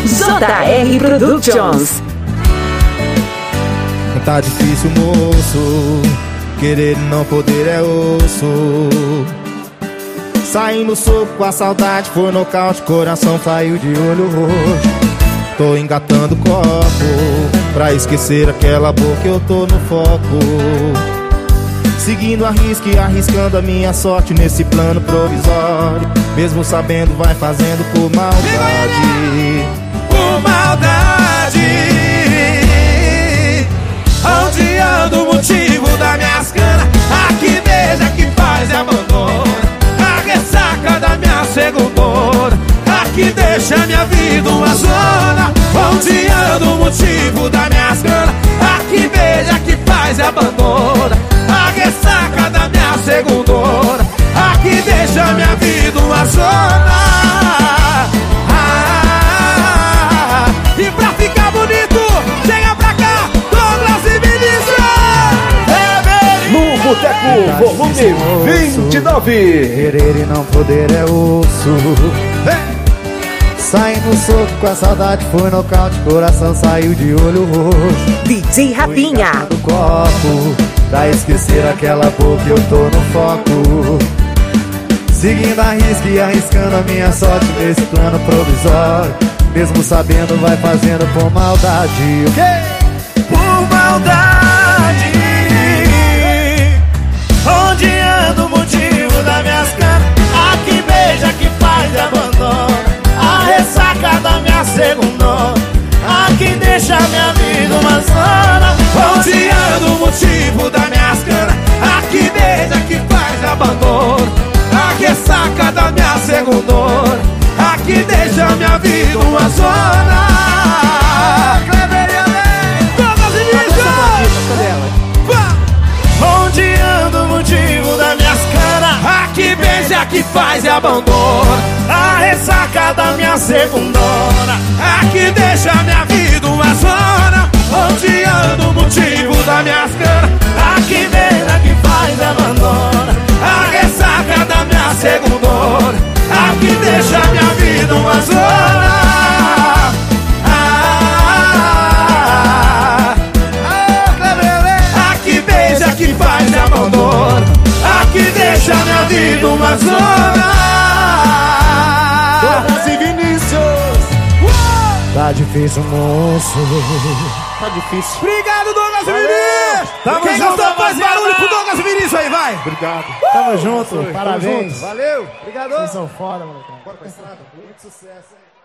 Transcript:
JR Productions. Tá difícil, moço, querer e não poder é osso. Saí no soco com a saudade, foi nocaute, coração saiu de olho roxo. Tô engatando copo, pra esquecer aquela boca, eu tô no foco. Seguindo a risca e arriscando a minha sorte nesse plano provisório. Mesmo sabendo, vai fazendo por maldade. Por maldade. Onde ando o motivo das minhas canas? A que beija, que faz e abandona. A ressaca da minha segundona. A que deixa minha vida uma zona. Onde ando o motivo das minhas canas? A que beija, que faz e abandona. A ressaca da minha segundona. A que deixa minha vida uma zona. E pra ficar bonito, chega pra cá, Douglas e Vinícius. No Boteco, volume 29. Querer e não poder é osso. Saí no soco com a saudade, foi nocaute, coração saiu de olho roxo. DJ Rafinha. No copo, pra esquecer aquela boca, eu tô no foco. Seguindo a risca e arriscando a minha sorte nesse plano provisório. Mesmo sabendo, vai fazendo por maldade. Por maldade. Onde ando o motivo das minhas canas? A que beija, que faz e abandona. A ressaca da minha segundona. A que deixa minha vida uma zona. Onde ando o motivo das minhas canas? A que beija, que faz e abandona. A ressaca da minha segundona. A que deixa minha vida uma zona. Douglas e Vinícius. Onde ando o motivo das minhas canas? A que beija, que faz e abandona. A ressaca da minha segundona. A que deixa minha vida uma zona. Onde ando o motivo das minhas canas? A que beija, que faz e abandona. A ressaca da minha segundona. A que deixa minha vida uma zona. A que beija, que faz e abandona. A que deixa minha vida uma zona. Douglas e Vinícius. Tá difícil, moço. Tá difícil. Obrigado, Douglas e Vinícius. Tamo Quem junto, gostou faz barulho pro Douglas e Vinícius aí, vai. Obrigado. Tamo junto. Parabéns. Valeu. Obrigado. Vocês são foda, mano. Bora pra estrada. Muito sucesso, hein?